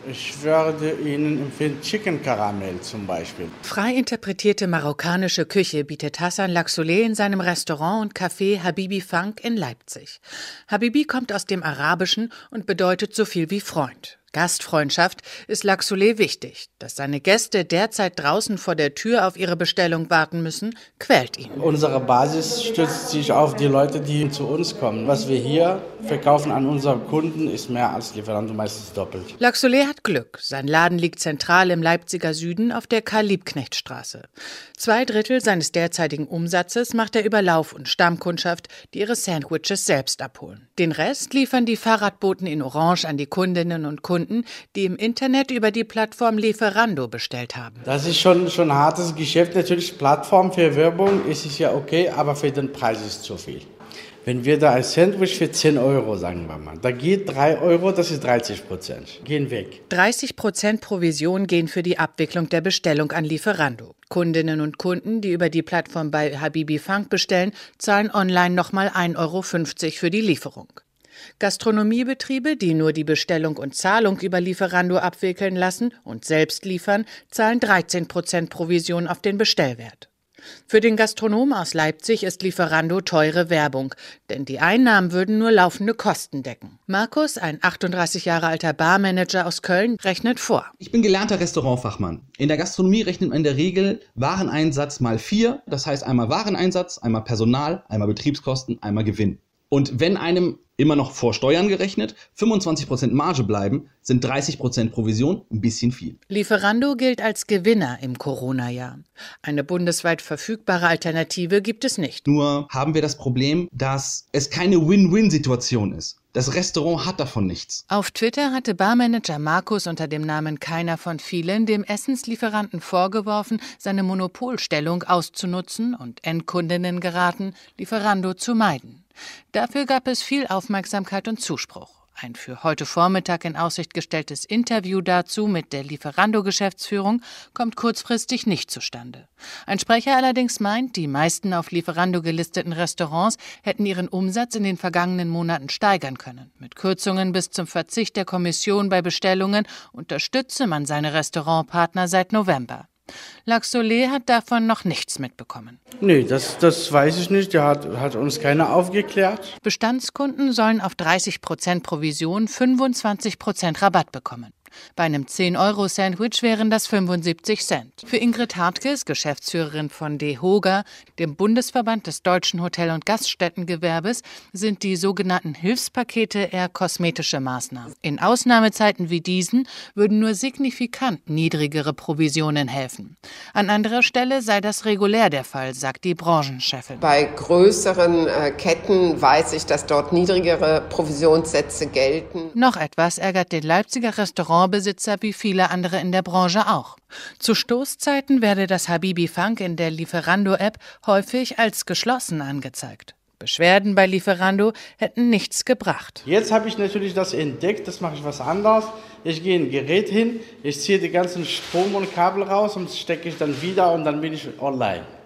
Ich würde Ihnen empfehlen, Chicken Karamell zum Beispiel. Frei interpretierte marokkanische Küche bietet Hassan Laksoleh in seinem Restaurant und Café Habibi Funk in Leipzig. Habibi kommt aus dem Arabischen und bedeutet so viel wie Freund. Gastfreundschaft ist Laksoleh wichtig. Dass seine Gäste derzeit draußen vor der Tür auf ihre Bestellung warten müssen, quält ihn. Unsere Basis stützt sich auf die Leute, die zu uns kommen. Was wir hier verkaufen an unsere Kunden, ist mehr als Lieferando, meistens doppelt. Laksoleh hat Glück. Sein Laden liegt zentral im Leipziger Süden auf der Karl-Liebknecht-Straße. 2/3 seines derzeitigen Umsatzes macht er über Lauf- und Stammkundschaft, die ihre Sandwiches selbst abholen. Den Rest liefern die Fahrradboten in Orange an die Kundinnen und Kunden, die im Internet über die Plattform Lieferando bestellt haben. Das ist schon ein hartes Geschäft. Natürlich, Plattform für Werbung ist es ja okay, aber für den Preis ist es zu viel. Wenn wir da ein Sandwich für 10 Euro, sagen wir mal, da geht 3 Euro, das ist 30%. Gehen weg. 30% Provision gehen für die Abwicklung der Bestellung an Lieferando. Kundinnen und Kunden, die über die Plattform bei Habibi Funk bestellen, zahlen online nochmal 1,50 Euro für die Lieferung. Gastronomiebetriebe, die nur die Bestellung und Zahlung über Lieferando abwickeln lassen und selbst liefern, zahlen 13% Provision auf den Bestellwert. Für den Gastronom aus Leipzig ist Lieferando teure Werbung, denn die Einnahmen würden nur laufende Kosten decken. Markus, ein 38 Jahre alter Barmanager aus Köln, rechnet vor. Ich bin gelernter Restaurantfachmann. In der Gastronomie rechnet man in der Regel Wareneinsatz mal 4, das heißt einmal Wareneinsatz, einmal Personal, einmal Betriebskosten, einmal Gewinn. Und wenn einem immer noch vor Steuern gerechnet 25% Marge bleiben, sind 30% Provision ein bisschen viel. Lieferando gilt als Gewinner im Corona-Jahr. Eine bundesweit verfügbare Alternative gibt es nicht. Nur haben wir das Problem, dass es keine Win-Win-Situation ist. Das Restaurant hat davon nichts. Auf Twitter hatte Barmanager Markus unter dem Namen Keiner von vielen dem Essenslieferanten vorgeworfen, seine Monopolstellung auszunutzen und Endkundinnen geraten, Lieferando zu meiden. Dafür gab es viel Aufmerksamkeit und Zuspruch. Ein für heute Vormittag in Aussicht gestelltes Interview dazu mit der Lieferando-Geschäftsführung kommt kurzfristig nicht zustande. Ein Sprecher allerdings meint, die meisten auf Lieferando gelisteten Restaurants hätten ihren Umsatz in den vergangenen Monaten steigern können. Mit Kürzungen bis zum Verzicht der Kommission bei Bestellungen unterstütze man seine Restaurantpartner seit November. Laksoleh hat davon noch nichts mitbekommen. Nee, das weiß ich nicht. Der hat uns keiner aufgeklärt. Bestandskunden sollen auf 30% Provision 25% Rabatt bekommen. Bei einem 10-Euro-Sandwich wären das 75 Cent. Für Ingrid Hartges, Geschäftsführerin von DEHOGA, dem Bundesverband des deutschen Hotel- und Gaststättengewerbes, sind die sogenannten Hilfspakete eher kosmetische Maßnahmen. In Ausnahmezeiten wie diesen würden nur signifikant niedrigere Provisionen helfen. An anderer Stelle sei das regulär der Fall, sagt die Branchenchefin. Bei größeren Ketten weiß ich, dass dort niedrigere Provisionssätze gelten. Noch etwas ärgert den Leipziger Restaurantbesitzer wie viele andere in der Branche auch. Zu Stoßzeiten werde das Habibi Funk in der Lieferando-App häufig als geschlossen angezeigt. Beschwerden bei Lieferando hätten nichts gebracht. Jetzt habe ich natürlich das entdeckt, das mache ich was anderes. Ich gehe ein Gerät hin, ich ziehe die ganzen Strom und Kabel raus und stecke ich dann wieder und dann bin ich online.